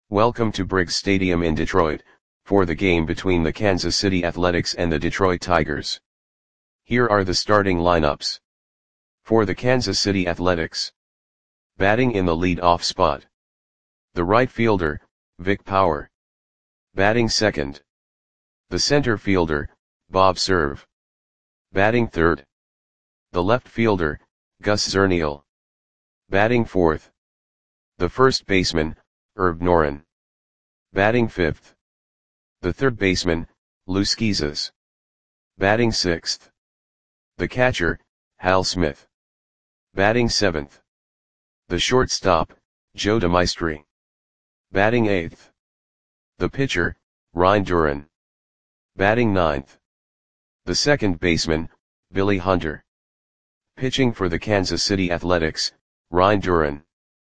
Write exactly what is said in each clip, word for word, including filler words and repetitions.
Welcome to Briggs Stadium in Detroit, for the game between the Kansas City Athletics and the Detroit Tigers. Here are the starting lineups. For the Kansas City Athletics. Batting in the lead-off spot. The right fielder, Vic Power. Batting second. The center fielder, Bob Cerv. Batting third. The left fielder, Gus Zernial. Batting fourth. The first baseman, Herb Noren. Batting fifth. The third baseman, Lou Schizas. Batting sixth. The catcher, Hal Smith. Batting seventh. The shortstop, Joe DeMaestri. Batting eighth. The pitcher, Ryne Duren. Batting ninth. The second baseman, Billy Hunter. Pitching for the Kansas City Athletics, Ryne Duren.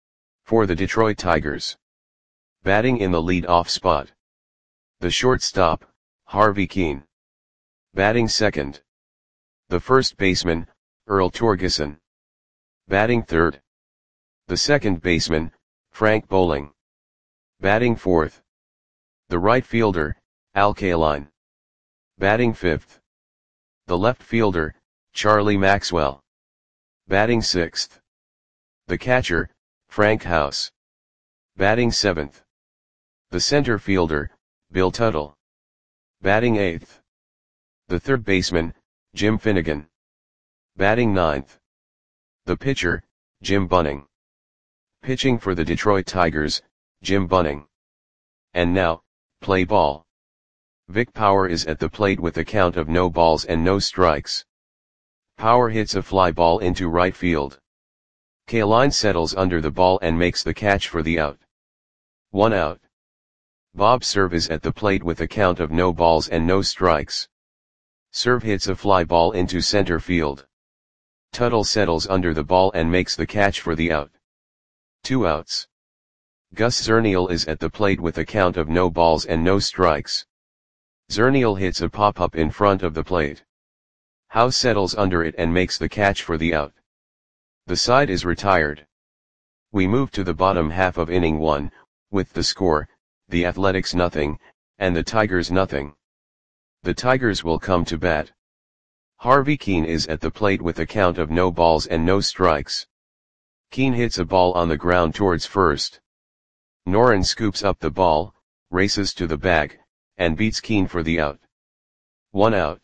For the Detroit Tigers. Batting in the lead-off spot. The shortstop, Harvey Kuenn. Batting second. The first baseman, Earl Torgeson. Batting third. The second baseman, Frank Bowling. Batting fourth. The right fielder, Al Kaline. Batting fifth. The left fielder, Charlie Maxwell. Batting sixth. The catcher, Frank House. Batting seventh. The center fielder, Bill Tuttle. Batting eighth. The third baseman, Jim Finnegan. Batting ninth. The pitcher, Jim Bunning. Pitching for the Detroit Tigers, Jim Bunning. And now, play ball. Vic Power is at the plate with a count of no balls and no strikes. Power hits a fly ball into right field. Kaline settles under the ball and makes the catch for the out. One out. Bob Cerv is at the plate with a count of no balls and no strikes. Cerv hits a fly ball into center field. Tuttle settles under the ball and makes the catch for the out. Two outs. Gus Zernial is at the plate with a count of no balls and no strikes. Zernial hits a pop-up in front of the plate. House settles under it and makes the catch for the out. The side is retired. We move to the bottom half of inning one, with the score, the Athletics nothing, and the Tigers nothing. The Tigers will come to bat. Harvey Kuenn is at the plate with a count of no balls and no strikes. Kuenn hits a ball on the ground towards first. Noren scoops up the ball, races to the bag, and beats Kuenn for the out. One out.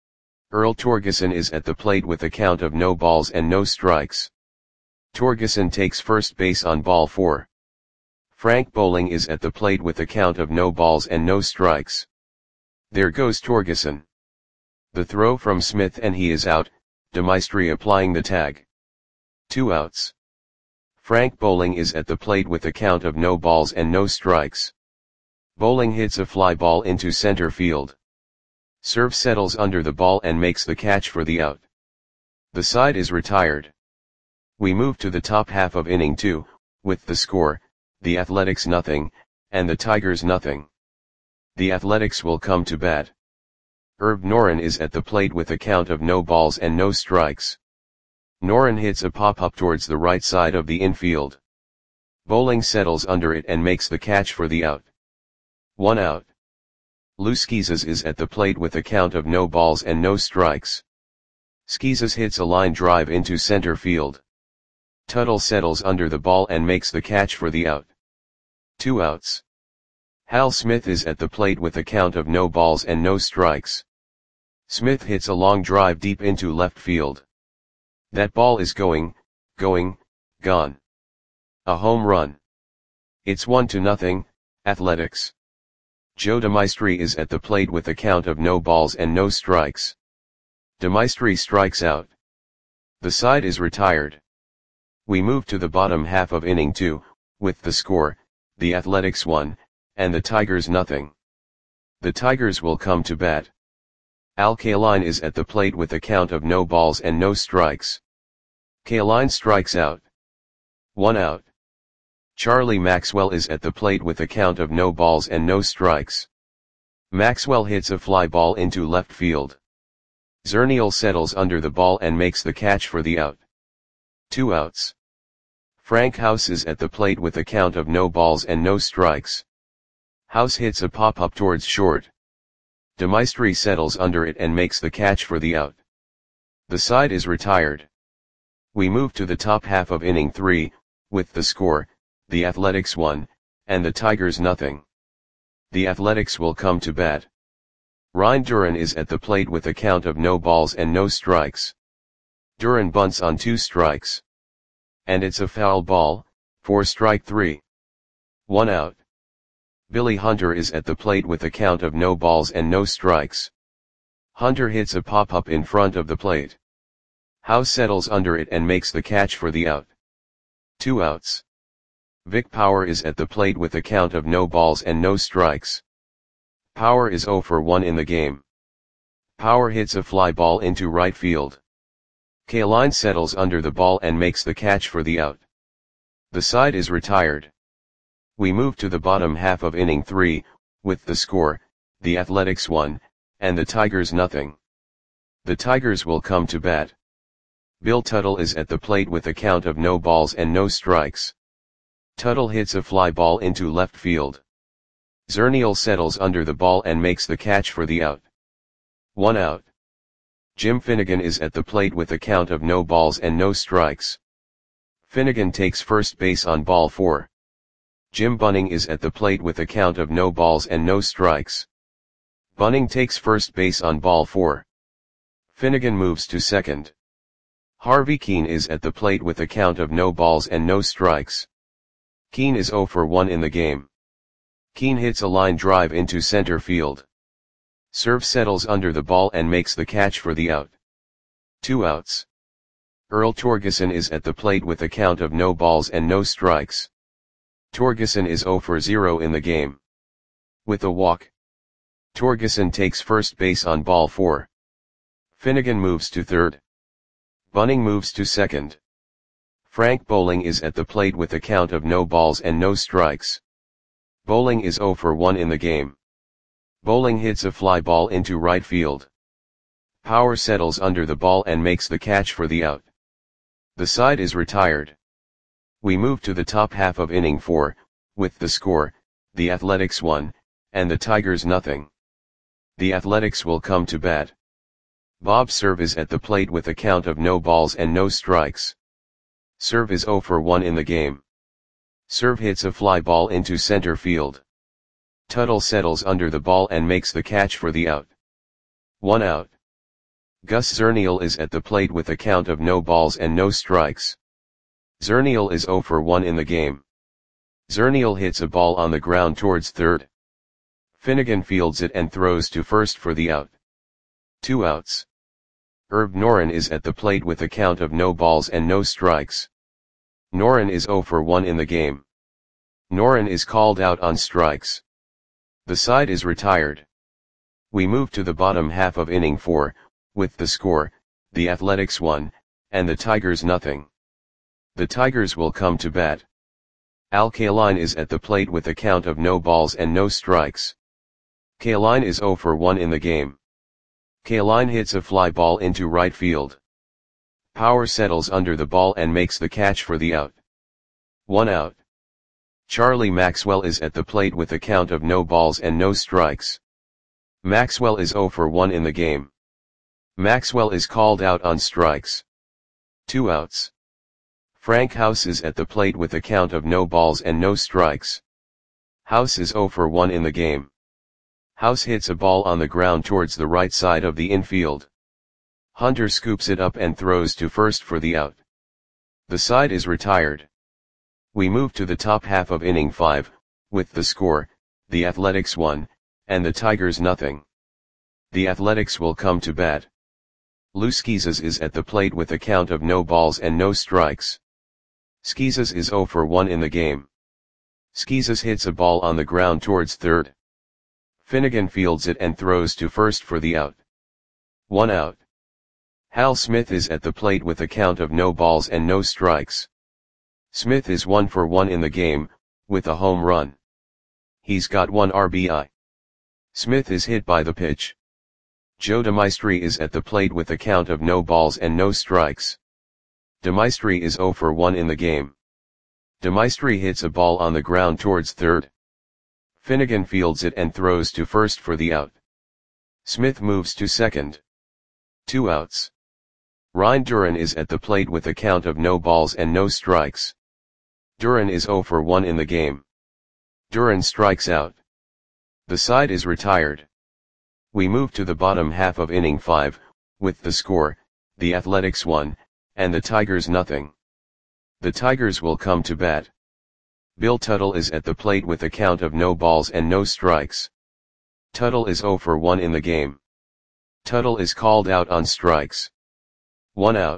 Earl Torgeson is at the plate with a count of no balls and no strikes. Torgeson takes first base on ball four. Frank Bowling is at the plate with a count of no balls and no strikes. There goes Torgeson. The throw from Smith and he is out, DeMaestri applying the tag. Two outs. Frank Bowling is at the plate with a count of no balls and no strikes. Bowling hits a fly ball into center field. Cerv settles under the ball and makes the catch for the out. The side is retired. We move to the top half of inning two, with the score, the Athletics nothing, and the Tigers nothing. The Athletics will come to bat. Herb Noren is at the plate with a count of no balls and no strikes. Noren hits a pop-up towards the right side of the infield. Bowling settles under it and makes the catch for the out. One out. Lou Schizas is at the plate with a count of no balls and no strikes. Schizas hits a line drive into center field. Tuttle settles under the ball and makes the catch for the out. Two outs. Hal Smith is at the plate with a count of no balls and no strikes. Smith hits a long drive deep into left field. That ball is going, going, gone. A home run. It's one to nothing, Athletics. Joe DeMaestri is at the plate with a count of no balls and no strikes. DeMaestri strikes out. The side is retired. We move to the bottom half of inning two, with the score, the Athletics one, and the Tigers nothing. The Tigers will come to bat. Al Kaline is at the plate with a count of no balls and no strikes. Kaline strikes out. One out. Charlie Maxwell is at the plate with a count of no balls and no strikes. Maxwell hits a fly ball into left field. Zernial settles under the ball and makes the catch for the out. Two outs. Frank House is at the plate with a count of no balls and no strikes. House hits a pop-up towards short. DeMaestri settles under it and makes the catch for the out. The side is retired. We move to the top half of inning three, with the score, the Athletics one, and the Tigers nothing. The Athletics will come to bat. Ryan Duran is at the plate with a count of no balls and no strikes. Duran bunts on two strikes. And it's a foul ball, for strike three. One out. Billy Hunter is at the plate with a count of no balls and no strikes. Hunter hits a pop-up in front of the plate. House settles under it and makes the catch for the out. Two outs. Vic Power is at the plate with a count of no balls and no strikes. Power is oh for one in the game. Power hits a fly ball into right field. Kaline settles under the ball and makes the catch for the out. The side is retired. We move to the bottom half of inning three, with the score, the Athletics one, and the Tigers nothing. The Tigers will come to bat. Bill Tuttle is at the plate with a count of no balls and no strikes. Tuttle hits a fly ball into left field. Zernial settles under the ball and makes the catch for the out. One out. Jim Finnegan is at the plate with a count of no balls and no strikes. Finnegan takes first base on ball four. Jim Bunning is at the plate with a count of no balls and no strikes. Bunning takes first base on ball four. Finnegan moves to second. Harvey Keene is at the plate with a count of no balls and no strikes. Keene is oh for one in the game. Keene hits a line drive into center field. Serve settles under the ball and makes the catch for the out. Two outs. Earl Torgeson is at the plate with a count of no balls and no strikes. Torgeson is oh for zero in the game. With a walk. Torgeson takes first base on ball four. Finnegan moves to third. Bunning moves to second. Frank Bowling is at the plate with a count of no balls and no strikes. Bowling is oh for one in the game. Bowling hits a fly ball into right field. Power settles under the ball and makes the catch for the out. The side is retired. We move to the top half of inning four, with the score, the Athletics one, and the Tigers nothing. The Athletics will come to bat. Bob Cerv is at the plate with a count of no balls and no strikes. Cerv is oh for one in the game. Cerv hits a fly ball into center field. Tuttle settles under the ball and makes the catch for the out. One out. Gus Zernial is at the plate with a count of no balls and no strikes. Zernial is oh for one in the game. Zernial hits a ball on the ground towards third. Finnegan fields it and throws to first for the out. Two outs. Herb Noren is at the plate with a count of no balls and no strikes. Noren is oh for one in the game. Noren is called out on strikes. The side is retired. We move to the bottom half of inning four, with the score, the Athletics one, and the Tigers nothing. The Tigers will come to bat. Al Kaline is at the plate with a count of no balls and no strikes. Kaline is oh for one in the game. Kaline hits a fly ball into right field. Power settles under the ball and makes the catch for the out. One out. Charlie Maxwell is at the plate with a count of no balls and no strikes. Maxwell is oh for one in the game. Maxwell is called out on strikes. Two outs. Frank House is at the plate with a count of no balls and no strikes. House is oh for one in the game. House hits a ball on the ground towards the right side of the infield. Hunter scoops it up and throws to first for the out. The side is retired. We move to the top half of inning five, with the score, the Athletics one, and the Tigers nothing. The Athletics will come to bat. Lou Schizas is at the plate with a count of no balls and no strikes. Schizas is oh for one in the game. Schizas hits a ball on the ground towards third. Finnegan fields it and throws to first for the out. One out. Hal Smith is at the plate with a count of no balls and no strikes. Smith is one for one in the game, with a home run. He's got one R B I. Smith is hit by the pitch. Joe DeMaestri is at the plate with a count of no balls and no strikes. DeMaestri is oh for one in the game. Demaistre hits a ball on the ground towards third. Finnegan fields it and throws to first for the out. Smith moves to second. Two outs. Ryan Duran is at the plate with a count of no balls and no strikes. Duran is oh for one in the game. Duran strikes out. The side is retired. We move to the bottom half of inning five, with the score, the Athletics one, and the Tigers nothing. The Tigers will come to bat. Bill Tuttle is at the plate with a count of no balls and no strikes. Tuttle is oh for one in the game. Tuttle is called out on strikes. One out.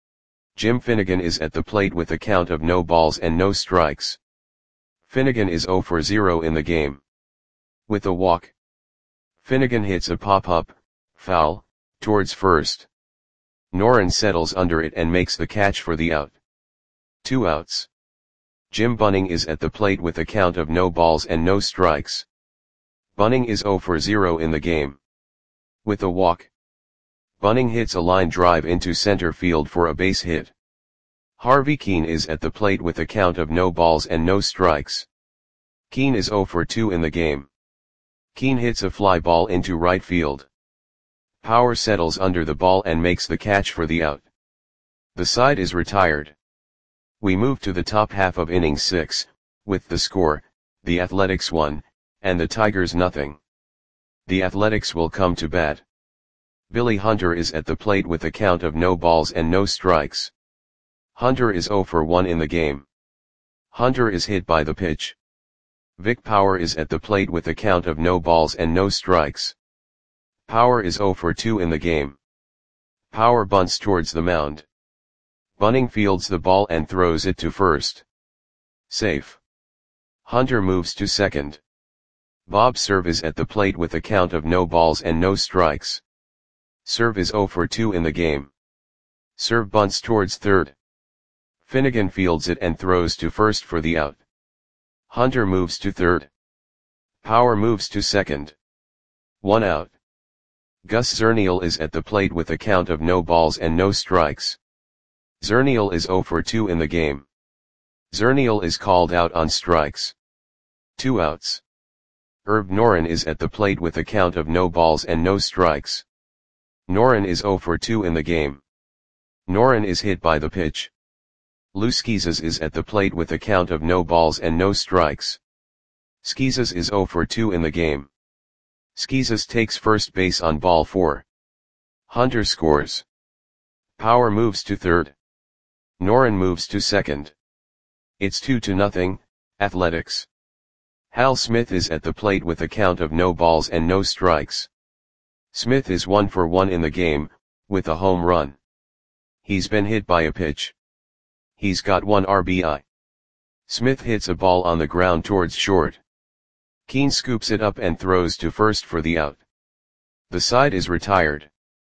Jim Finnegan is at the plate with a count of no balls and no strikes. Finnegan is oh for zero in the game. With a walk. Finnegan hits a pop-up, foul, towards first. Noren settles under it and makes the catch for the out. Two outs. Jim Bunning is at the plate with a count of no balls and no strikes. Bunning is oh for zero in the game. With a walk. Bunning hits a line drive into center field for a base hit. Harvey Keene is at the plate with a count of no balls and no strikes. Keene is oh for two in the game. Keene hits a fly ball into right field. Power settles under the ball and makes the catch for the out. The side is retired. We move to the top half of inning six, with the score, the Athletics one, and the Tigers nothing. The Athletics will come to bat. Billy Hunter is at the plate with a count of no balls and no strikes. Hunter is oh for one in the game. Hunter is hit by the pitch. Vic Power is at the plate with a count of no balls and no strikes. Power is oh for two in the game. Power bunts towards the mound. Bunning fields the ball and throws it to first. Safe. Hunter moves to second. Bob Cerv is at the plate with a count of no balls and no strikes. Cerv is oh for two in the game. Cerv bunts towards third. Finnegan fields it and throws to first for the out. Hunter moves to third. Power moves to second. One out. Gus Zernial is at the plate with a count of no balls and no strikes. Zernial is oh for two in the game. Zernial is called out on strikes. Two outs. Herb Noren is at the plate with a count of no balls and no strikes. Noren is oh for two in the game. Noren is hit by the pitch. Lou Schizas is at the plate with a count of no balls and no strikes. Schizas is oh for two in the game. Schizas takes first base on ball four. Hunter scores. Power moves to third. Noren moves to second. It's two to nothing, Athletics. Hal Smith is at the plate with a count of no balls and no strikes. Smith is one for one in the game, with a home run. He's been hit by a pitch. He's got one R B I. Smith hits a ball on the ground towards short. Keene scoops it up and throws to first for the out. The side is retired.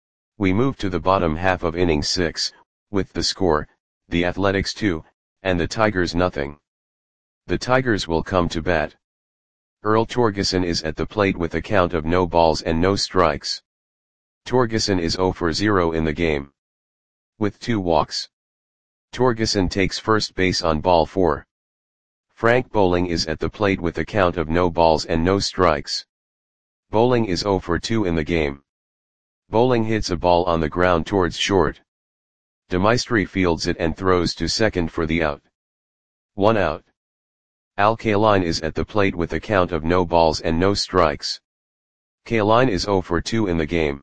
We move to the bottom half of inning six, with the score, the Athletics two, and the Tigers nothing. The Tigers will come to bat. Earl Torgeson is at the plate with a count of no balls and no strikes. Torgeson is oh for zero in the game. With two walks. Torgeson takes first base on ball four. Frank Bowling is at the plate with a count of no balls and no strikes. Bowling is oh for two in the game. Bowling hits a ball on the ground towards short. Demaistre fields it and throws to second for the out. One out. Al Kaline is at the plate with a count of no balls and no strikes. Kaline is oh for two in the game.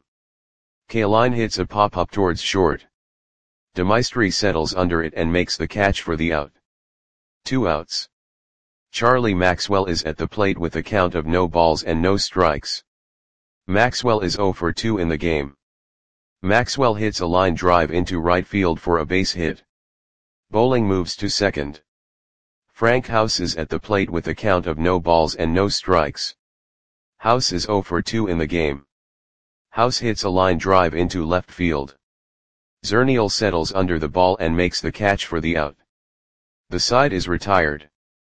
Kaline hits a pop-up towards short. Demaistre settles under it and makes the catch for the out. Two outs. Charlie Maxwell is at the plate with a count of no balls and no strikes. Maxwell is oh for two in the game. Maxwell hits a line drive into right field for a base hit. Bowling moves to second. Frank House is at the plate with a count of no balls and no strikes. House is oh for two in the game. House hits a line drive into left field. Zernial settles under the ball and makes the catch for the out. The side is retired.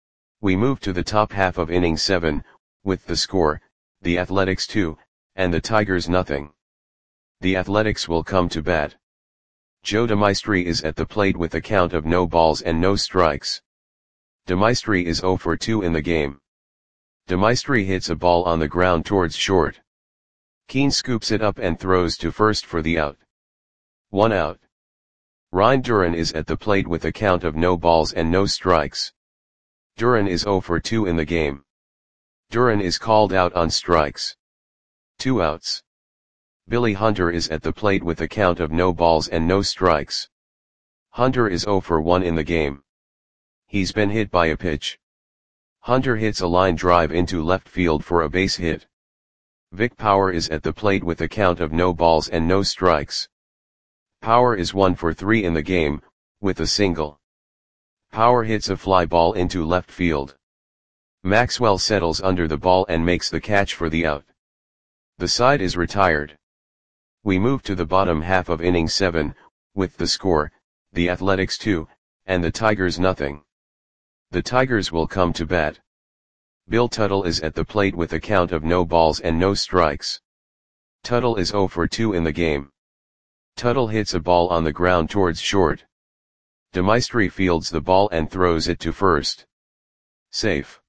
We move to the top half of inning seven, with the score, the Athletics two, and the Tigers nothing. The Athletics will come to bat. Joe Demaistre is at the plate with a count of no balls and no strikes. Demaistre is zero for two in the game. Demaistre hits a ball on the ground towards short. Keane scoops it up and throws to first for the out. One out. Ryan Duran is at the plate with a count of no balls and no strikes. Duran is zero for two in the game. Duran is called out on strikes. Two outs. Billy Hunter is at the plate with a count of no balls and no strikes. Hunter is zero for one in the game. He's been hit by a pitch. Hunter hits a line drive into left field for a base hit. Vic Power is at the plate with a count of no balls and no strikes. Power is one for three in the game, with a single. Power hits a fly ball into left field. Maxwell settles under the ball and makes the catch for the out. The side is retired. We move to the bottom half of inning seven, with the score, the Athletics two, and the Tigers nothing. The Tigers will come to bat. Bill Tuttle is at the plate with a count of no balls and no strikes. Tuttle is zero for two in the game. Tuttle hits a ball on the ground towards short. Demaistre fields the ball and throws it to first. Safe.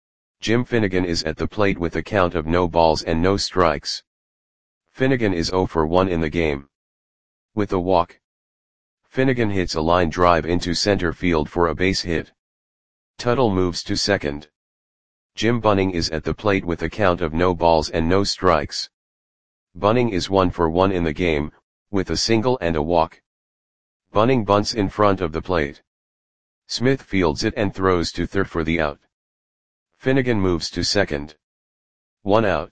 Jim Finnegan is at the plate with a count of no balls and no strikes. Finnegan is zero for one in the game. With a walk. Finnegan hits a line drive into center field for a base hit. Tuttle moves to second. Jim Bunning is at the plate with a count of no balls and no strikes. Bunning is one for one in the game, with a single and a walk. Bunning bunts in front of the plate. Smith fields it and throws to third for the out. Finnegan moves to second. One out.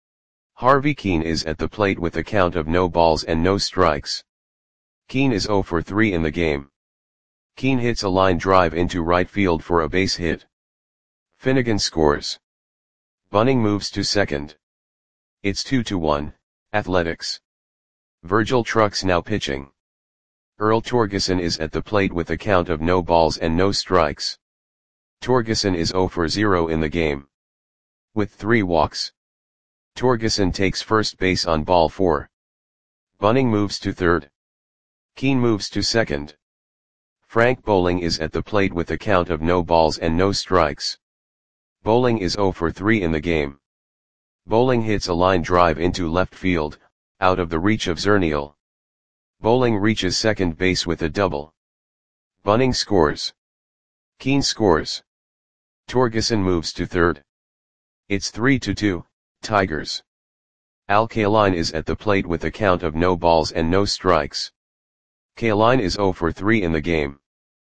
Harvey Keane is at the plate with a count of no balls and no strikes. Keane is zero for three in the game. Keane hits a line drive into right field for a base hit. Finnegan scores. Bunning moves to second. It's two to one, Athletics. Virgil Trucks now pitching. Earl Torgeson is at the plate with a count of no balls and no strikes. Torgeson is zero for zero in the game. With three walks. Torgeson takes first base on ball four. Bunning moves to third. Keane moves to second. Frank Bowling is at the plate with a count of no balls and no strikes. Bowling is zero for three in the game. Bowling hits a line drive into left field, out of the reach of Zernial. Bowling reaches second base with a double. Bunning scores. Keane scores. Torgeson moves to third. It's three to two, Tigers. Al Kaline is at the plate with a count of no balls and no strikes. Kaline is zero for three in the game.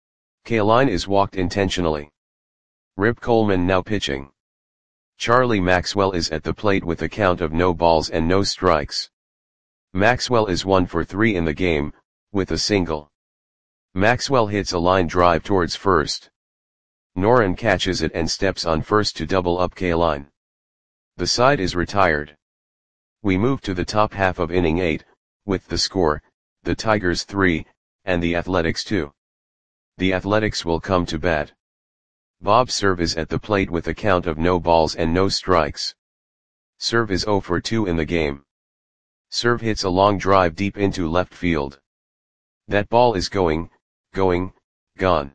Kaline is walked intentionally. Rip Coleman now pitching. Charlie Maxwell is at the plate with a count of no balls and no strikes. Maxwell is one for three in the game, with a single. Maxwell hits a line drive towards first. Noren catches it and steps on first to double up Kaline. The side is retired. We move to the top half of inning eight, with the score, the Tigers three, and the Athletics two. The Athletics will come to bat. Bob Cerv is at the plate with a count of no balls and no strikes. Cerv is zero for two in the game. Cerv hits a long drive deep into left field. That ball is going, going, gone.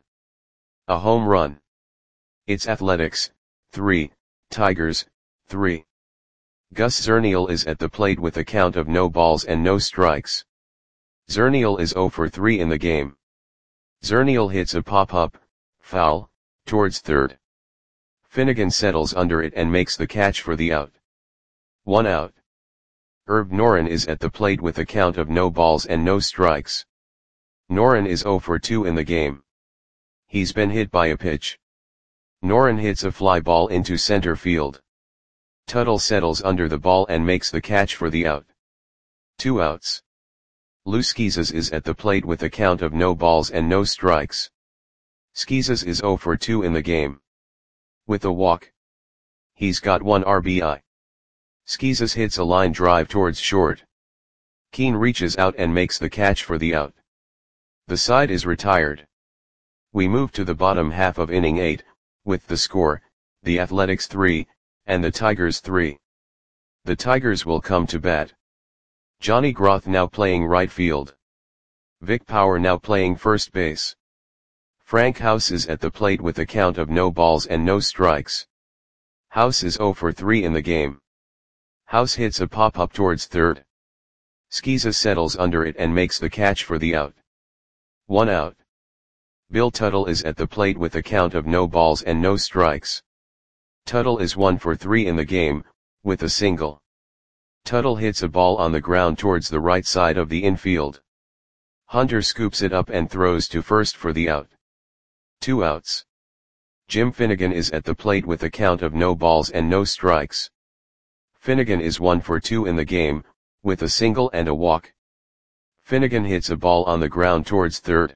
A home run. It's Athletics, three, Tigers, three. Gus Zernial is at the plate with a count of no balls and no strikes. Zernial is zero for three in the game. Zernial hits a pop-up, foul, towards third. Finnegan settles under it and makes the catch for the out. One out. Herb Noren is at the plate with a count of no balls and no strikes. Noren is zero for two in the game. He's been hit by a pitch. Noren hits a fly ball into center field. Tuttle settles under the ball and makes the catch for the out. Two outs. Lou Schizas is at the plate with a count of no balls and no strikes. Schizas is zero for two in the game. With a walk. He's got one R B I. Schizas hits a line drive towards short. Keane reaches out and makes the catch for the out. The side is retired. We move to the bottom half of inning eight, with the score, the Athletics three, and the Tigers three. The Tigers will come to bat. Johnny Groth now playing right field. Vic Power now playing first base. Frank House is at the plate with a count of no balls and no strikes. House is zero for three in the game. House hits a pop-up towards third. Skiza settles under it and makes the catch for the out. One out. Bill Tuttle is at the plate with a count of no balls and no strikes. Tuttle is one for three in the game, with a single. Tuttle hits a ball on the ground towards the right side of the infield. Hunter scoops it up and throws to first for the out. Two outs. Jim Finnegan is at the plate with a count of no balls and no strikes. Finnegan is one for two in the game, with a single and a walk. Finnegan hits a ball on the ground towards third.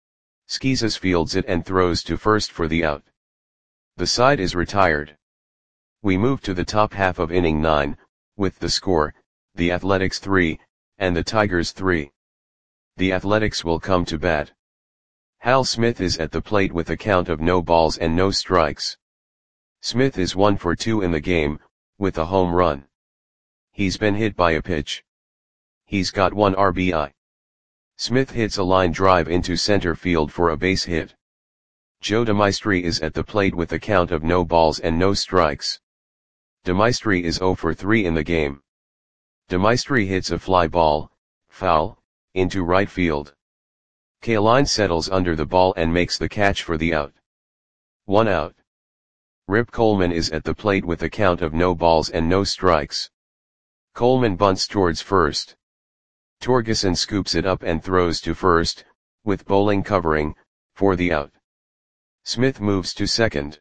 Skiza fields it and throws to first for the out. The side is retired. We move to the top half of inning nine, with the score, the Athletics three, and the Tigers three. The Athletics will come to bat. Hal Smith is at the plate with a count of no balls and no strikes. Smith is one for two in the game, with a home run. He's been hit by a pitch. He's got one R B I. Smith hits a line drive into center field for a base hit. Joe DeMaestri is at the plate with a count of no balls and no strikes. DeMaestri is zero for three in the game. DeMaestri hits a fly ball, foul, into right field. Kaline settles under the ball and makes the catch for the out. One out. Rip Coleman is at the plate with a count of no balls and no strikes. Coleman bunts towards first. Torgeson scoops it up and throws to first, with Bowling covering, for the out. Smith moves to second.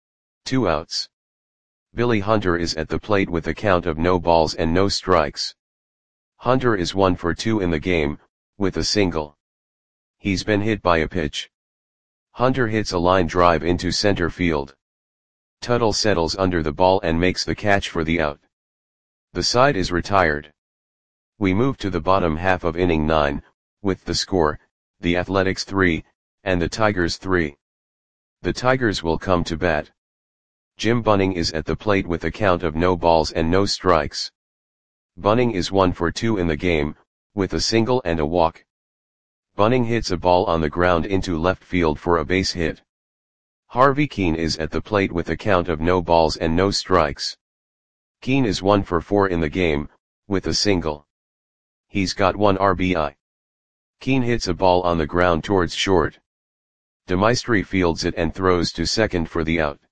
Two outs. Billy Hunter is at the plate with a count of no balls and no strikes. Hunter is one for two in the game, with a single. He's been hit by a pitch. Hunter hits a line drive into center field. Tuttle settles under the ball and makes the catch for the out. The side is retired. We move to the bottom half of inning nine, with the score, the Athletics three, and the Tigers three. The Tigers will come to bat. Jim Bunning is at the plate with a count of no balls and no strikes. Bunning is one for two in the game, with a single and a walk. Bunning hits a ball on the ground into left field for a base hit. Harvey Keene is at the plate with a count of no balls and no strikes. Keene is one for four in the game, with a single. He's got one R B I. Keene hits a ball on the ground towards short. DeMaestri fields it and throws to second for the out.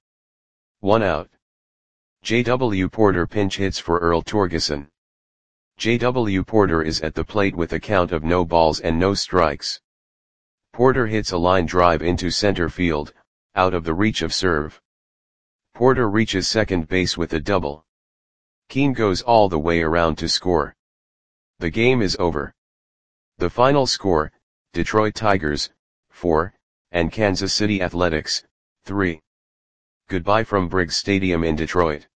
One out. J W Porter pinch hits for Earl Torgeson. J W Porter is at the plate with a count of no balls and no strikes. Porter hits a line drive into center field, out of the reach of serve. Porter reaches second base with a double. Keene goes all the way around to score. The game is over. The final score, Detroit Tigers, four, and Kansas City Athletics, three. Goodbye from Briggs Stadium in Detroit.